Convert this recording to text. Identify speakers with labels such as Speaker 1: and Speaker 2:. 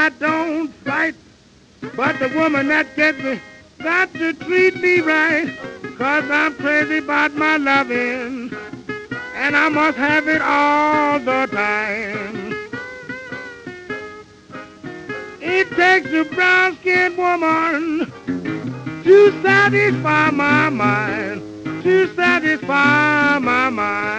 Speaker 1: I don't fight, but the woman that gets me got to treat me right, 'cause I'm crazy about my loving, and I must have it all the time. It takes a brown-skinned woman to satisfy my mind, to satisfy my mind.